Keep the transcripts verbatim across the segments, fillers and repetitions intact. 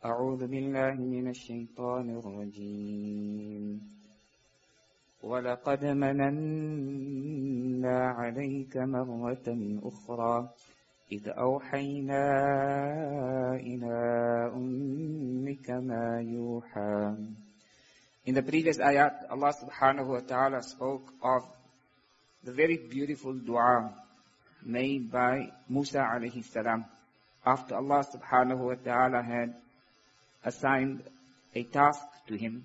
أعوذ بالله من الشيطان الرجيم ولقد مننا عليك مرة أخرى إذ أوحينا إلى أمك ما يوحى. In the previous ayat, Allah subhanahu wa ta'ala spoke of the very beautiful dua made by Musa alayhi salam after Allah subhanahu wa ta'ala had assigned a task to him,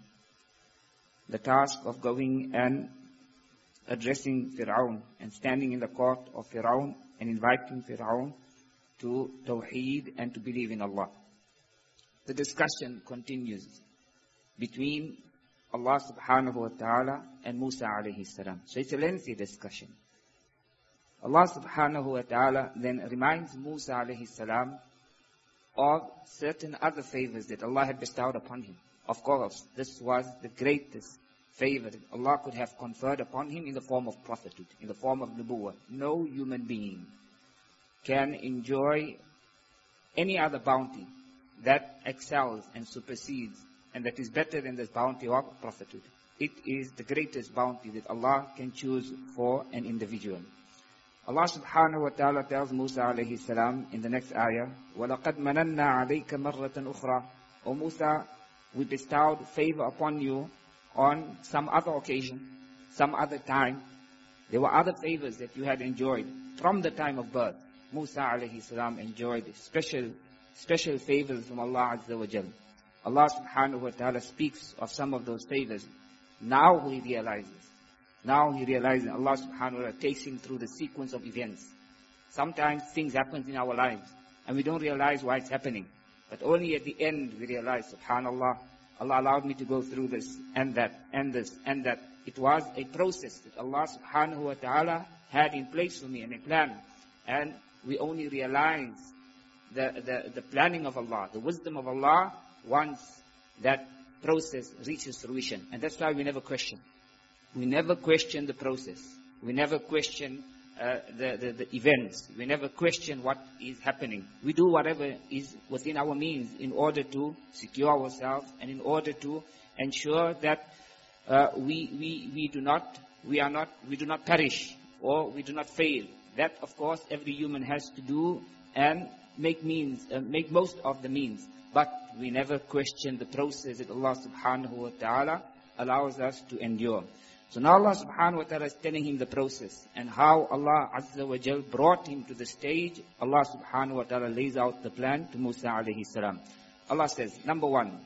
the task of going and addressing Fir'aun and standing in the court of Fir'aun and inviting Fir'aun to Tawheed and to believe in Allah. The discussion continues between Allah subhanahu wa ta'ala and Musa alayhi salam. So it's a lengthy discussion. Allah subhanahu wa ta'ala then reminds Musa alayhi salam of certain other favors that Allah had bestowed upon him. Of course, this was the greatest favor that Allah could have conferred upon him in the form of prophethood, in the form of nubuwwah. No human being can enjoy any other bounty that excels and supersedes and that is better than this bounty of prophethood. It is the greatest bounty that Allah can choose for an individual. Allah subhanahu wa ta'ala tells Musa alayhi salam in the next ayah, وَلَقَدْ مَنَنَّا عَلَيْكَ مَرَّةً أُخْرَى. O Musa, we bestowed favor upon you on some other occasion, some other time. There were other favors that you had enjoyed from the time of birth. Musa alayhi salam enjoyed special, special favors from Allah Azza wa Jal. Allah subhanahu wa ta'ala speaks of some of those favors. Now he realizes. Now he realizes Allah subhanahu wa ta'ala takes him through the sequence of events. Sometimes things happen in our lives and we don't realize why it's happening. But only at the end we realize, subhanallah, Allah allowed me to go through this and that and this and that. It was a process that Allah subhanahu wa ta'ala had in place for me and a plan. And we only realize the, the, the planning of Allah, the wisdom of Allah once that process reaches fruition. And that's why we never question. We never question the process. We never question uh, the, the, the events. We never question what is happening. We do whatever is within our means in order to secure ourselves and in order to ensure that uh, we, we, we do not, we are not, we do not perish or we do not fail. That, of course, every human has to do and make means, uh, make most of the means. But we never question the process that Allah subhanahu wa ta'ala allows us to endure. So now Allah subhanahu wa ta'ala is telling him the process and how Allah Azza wa Jal brought him to the stage. Allah subhanahu wa ta'ala lays out the plan to Musa alayhi salam. Allah says, number one,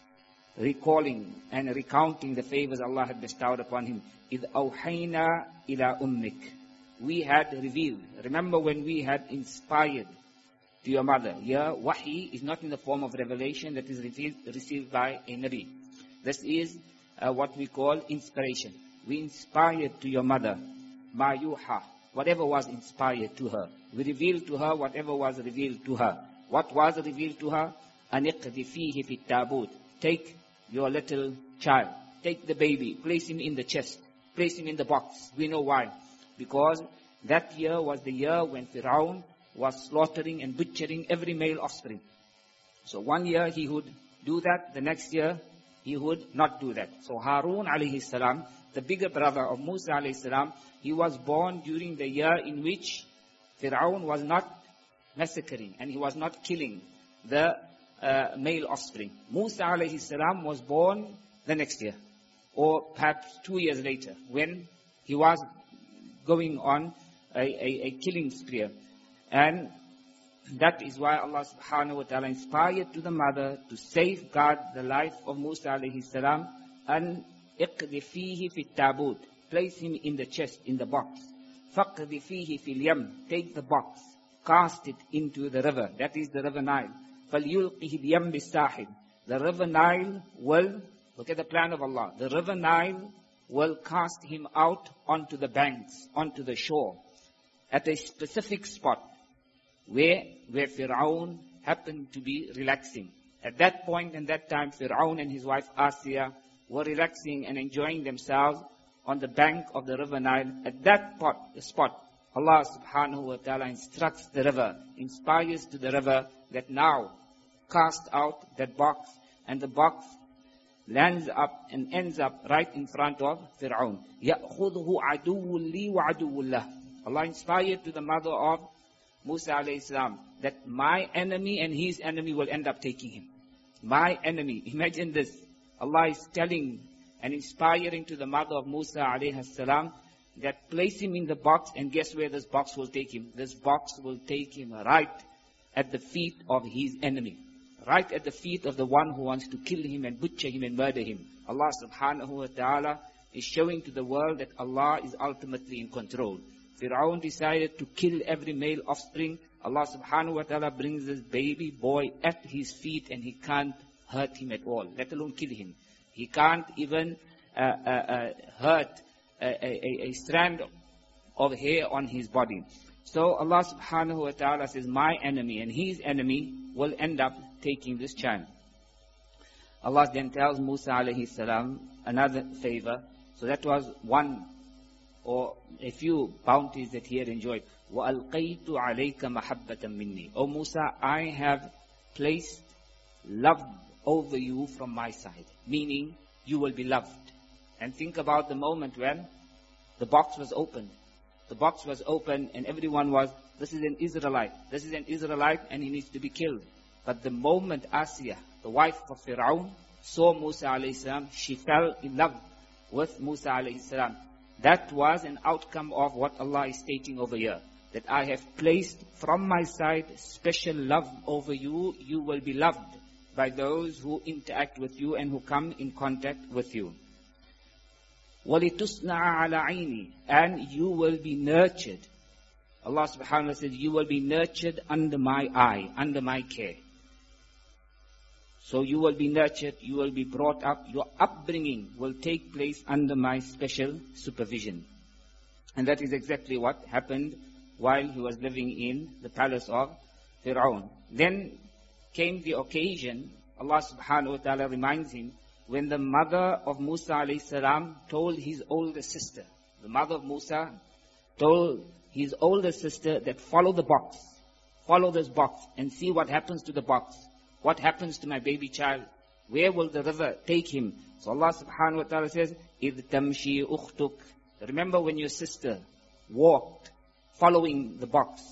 recalling and recounting the favors Allah had bestowed upon him. إِذْ أَوْحَيْنَا إِلَىٰ أُمِّكَ. We had revealed. Remember when we had inspired to your mother. Here, wahi is not in the form of revelation that is received by a Nabi. This is uh, what we call inspiration. We inspired to your mother, ma yuha, whatever was inspired to her. We revealed to her whatever was revealed to her. What was revealed to her? Aniqdi fihi fit tabut. Take your little child, take the baby, place him in the chest, place him in the box. We know why. Because that year was the year when Fir'aun was slaughtering and butchering every male offspring. So one year he would do that, the next year he would not do that. So Harun alayhi salam, the bigger brother of Musa alayhi salam, he was born during the year in which Fir'aun was not massacring and he was not killing the uh, male offspring. Musa alayhi salam was born the next year, or perhaps two years later, when he was going on a, a, a killing spree. And that is why Allah subhanahu wa ta'ala inspired to the mother to safeguard the life of Musa alayhi salam and اقذ فيه في التابوت. Place him in the chest, in the box. فقذ فيه في اليم. Take the box, cast it into the river. That is the river Nile. فليلقه اليم بالساحل. The river Nile will, look at the plan of Allah. The river Nile will cast him out onto the banks, onto the shore, at a specific spot where, where Fir'aun happened to be relaxing. At that point and that time, Fir'aun and his wife Asiya were relaxing and enjoying themselves on the bank of the river Nile. At that spot, spot, Allah subhanahu wa ta'ala instructs the river, inspires to the river that now cast out that box, and the box lands up and ends up right in front of Fir'aun. يَأْخُذُهُ عَدُوٌّ لِي وَعَدُوٌّ لَهُ. Allah inspired to the mother of Musa alayhi salam that my enemy and his enemy will end up taking him. My enemy. Imagine this. Allah is telling and inspiring to the mother of Musa alayhi salam that place him in the box, and guess where this box will take him? This box will take him right at the feet of his enemy. Right at the feet of the one who wants to kill him and butcher him and murder him. Allah subhanahu wa ta'ala is showing to the world that Allah is ultimately in control. Fir'aun decided to kill every male offspring. Allah subhanahu wa ta'ala brings this baby boy at his feet, and he can't hurt him at all, let alone kill him. He can't even uh, uh, uh, hurt a, a, a strand of hair on his body. So Allah subhanahu wa ta'ala says, my enemy and his enemy will end up taking this child. Allah then tells Musa alayhi salam another favor. So that was one or a few bounties that he had enjoyed. وَأَلْقَيْتُ عَلَيْكَ مَحَبَّةً مِنِّي. O Musa, I have placed love over you from my side. Meaning, you will be loved. And think about the moment when the box was opened. The box was open and everyone was, this is an Israelite. This is an Israelite and he needs to be killed. But the moment Asiya, the wife of Fir'aun, saw Musa alayhi salam, she fell in love with Musa alayhi salam. That was an outcome of what Allah is stating over here. That I have placed from my side special love over you. You will be loved by those who interact with you and who come in contact with you. وَلِتُصْنَعَ عَلَى عَيْنِي. And you will be nurtured. Allah subhanahu wa ta'ala says, you will be nurtured under my eye, under my care. So you will be nurtured, you will be brought up, your upbringing will take place under my special supervision. And that is exactly what happened while he was living in the palace of Fir'aun. Then came the occasion, Allah subhanahu wa ta'ala reminds him, when the mother of Musa alayhi salam told his older sister, the mother of Musa told his older sister that follow the box, follow this box and see what happens to the box. What happens to my baby child? Where will the river take him? So Allah subhanahu wa ta'ala says, إِذْ تَمْشِي أُخْتُكَ. Remember when your sister walked following the box.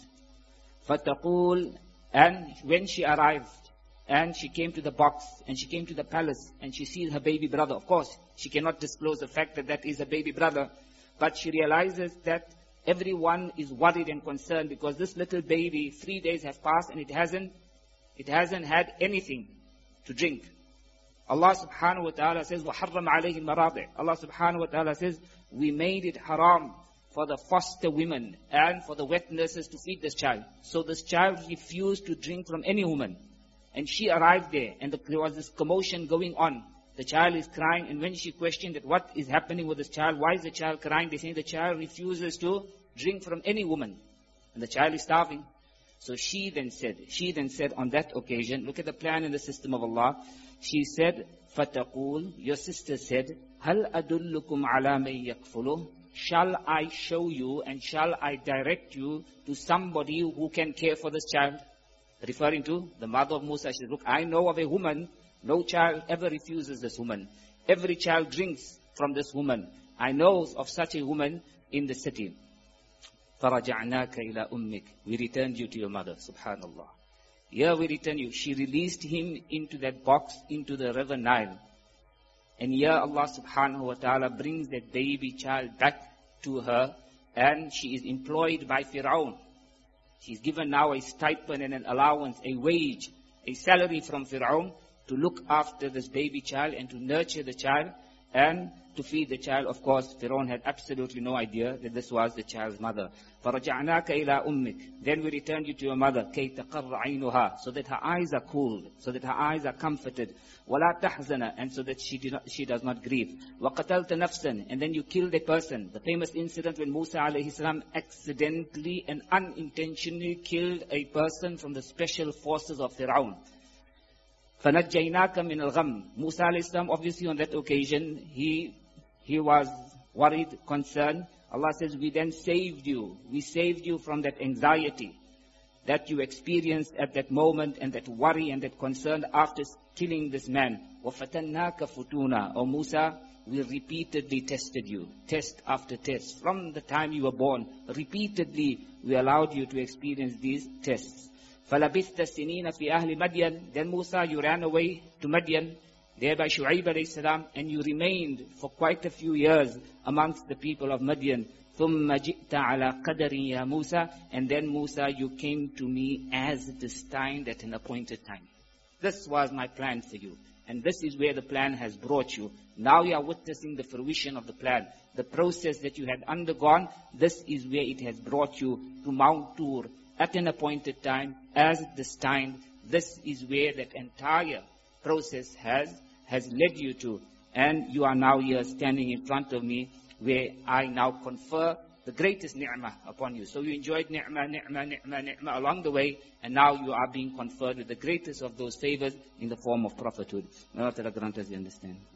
فَتَقُولْ. And when she arrived, and she came to the box, and she came to the palace, and she sees her baby brother. Of course, she cannot disclose the fact that that is her baby brother. But she realizes that everyone is worried and concerned because this little baby, three days have passed and it hasn't It hasn't had anything to drink. Allah subhanahu wa ta'ala says, وَحَرَّمَ عَلَيْهِ الْمَرَاضِعِ. Allah subhanahu wa ta'ala says, we made it haram for the foster women and for the wet nurses to feed this child. So this child refused to drink from any woman. And she arrived there and there was this commotion going on. The child is crying, and when she questioned that what is happening with this child, why is the child crying? They say the child refuses to drink from any woman. And the child is starving. So she then said, she then said on that occasion, look at the plan and the system of Allah. She said, فَتَقُولُ. Your sister said, هَلْ أَدُلُّكُمْ عَلَى مَنْ يَكْفُلُهُ. Shall I show you and shall I direct you to somebody who can care for this child? Referring to the mother of Musa. She said, look, I know of a woman. No child ever refuses this woman. Every child drinks from this woman. I know of such a woman in the city. فَرَجَعْنَاكَ إِلَىٰ أُمِّكَ. We returned you to your mother, subhanallah. Here we return you. She released him into that box, into the river Nile. And here Allah subhanahu wa ta'ala brings that baby child back to her, and she is employed by Fir'aun. She's given now a stipend and an allowance, a wage, a salary from Fir'aun to look after this baby child and to nurture the child and to feed the child. Of course, Fir'aun had absolutely no idea that this was the child's mother. فَرَجَعْنَاكَ إِلَىٰ أُمِّكَ. Then we returned you to your mother, كَيْ تَقَرَّ عَيْنُهَا. So that her eyes are cooled, so that her eyes are comforted. وَلَا تَحْزَنَ. And so that she, do not, she does not grieve. وَقَتَلْتَ نَفْسًا. And then you killed a person. The famous incident when Musa alayhi salam accidentally and unintentionally killed a person from the special forces of Fir'aun. فَنَجَّيْنَاكَ مِنَ الْغَمِّ. Musa alayhi salam, obviously on that occasion, he, he was worried, concerned. Allah says, we then saved you. We saved you from that anxiety. that you experienced at that moment, and that worry and that concern after killing this man. وَفَتَنَّاكَ فُتُونًا. O Musa, we repeatedly tested you, test after test. From the time you were born, repeatedly we allowed you to experience these tests. فَلَبِثْتَ السِّنِينَ فِي أَهْلِ مَدْيَنَ. Then Musa, you ran away to Madian, there by Shu'aib alayhi salam, and you remained for quite a few years amongst the people of Madian. ثُمَّ جِئْتَ عَلَى قَدَرٍ يَا Musa. And then Musa, you came to me as destined at an appointed time. This was my plan for you. And this is where the plan has brought you. Now you are witnessing the fruition of the plan. The process that you had undergone, this is where it has brought you to Mount Tur at an appointed time, as destined. This is where that entire process has, has led you to. And you are now here standing in front of me, where I now confer the greatest ni'mah upon you. So you enjoyed ni'mah, ni'mah, ni'mah, ni'mah along the way, and now you are being conferred with the greatest of those favors in the form of prophethood. May Allah Ta'ala grant us the understanding.